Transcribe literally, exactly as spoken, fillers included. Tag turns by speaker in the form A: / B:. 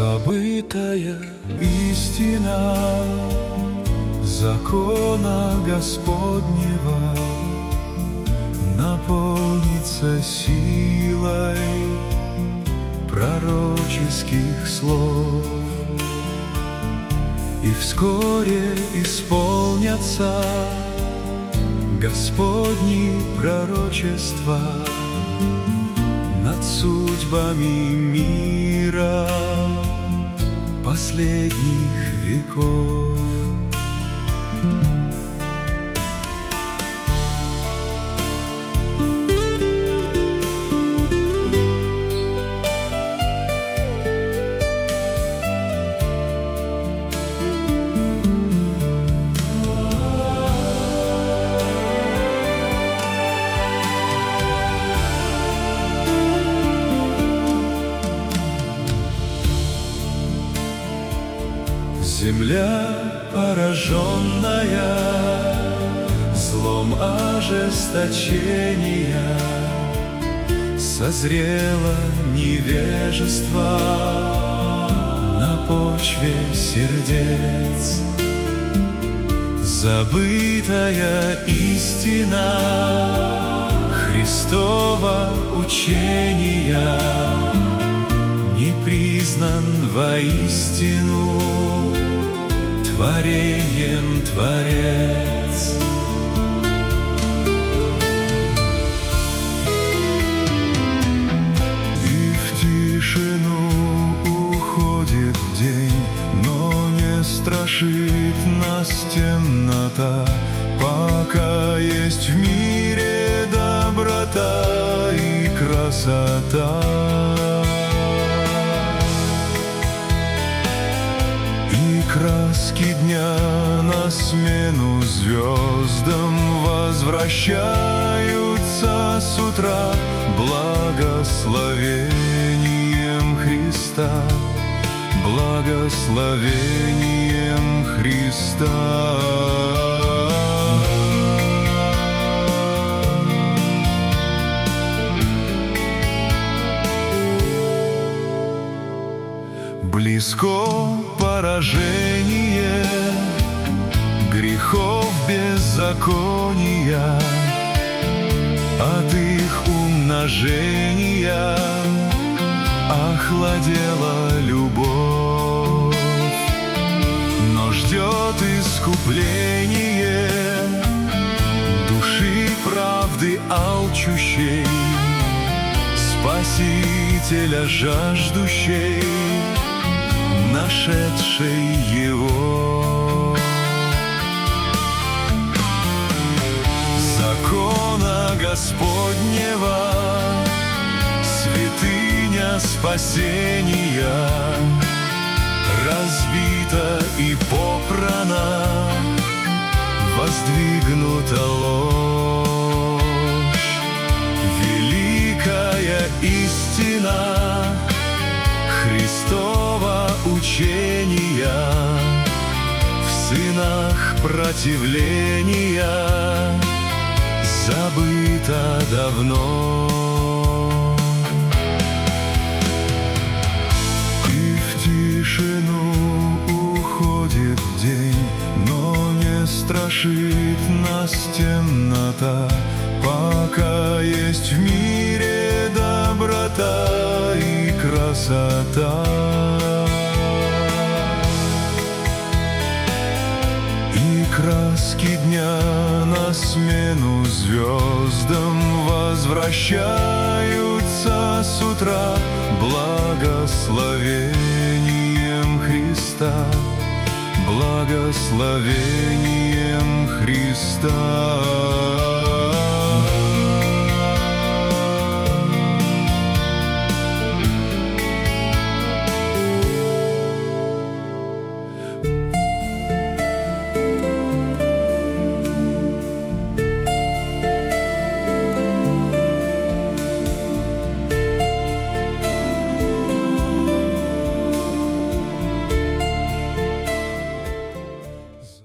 A: Забытая истина закона Господнего наполнится силой пророческих слов, и вскоре исполнятся Господни пророчества над судьбами мира последних веков. Земля, пораженная злом ожесточения, созрело невежество на почве сердец. Забытая истина Христова учения не признан воистину творением Творец. И в тишину уходит день, но не страшит нас темнота, пока есть в мире доброта и красота. Краски дня на смену звездам возвращаются с утра благословением Христа, благословением Христа. Близко поражение грехов беззакония, от их умножения охладела любовь, но ждет искупление души правды алчущей, Спасителя жаждущей, нашедшей Его. Закона Господнего, святыня спасения, разбита и попрана, воздвигнута ложь. Великая истина Христова учения в сынах противления забыто давно. И в тишину уходит день, но не страшит нас темнота, пока есть в мире доброта и красота. И краски дня на смену звездам возвращаются с утра благословением Христа, благословением Христа.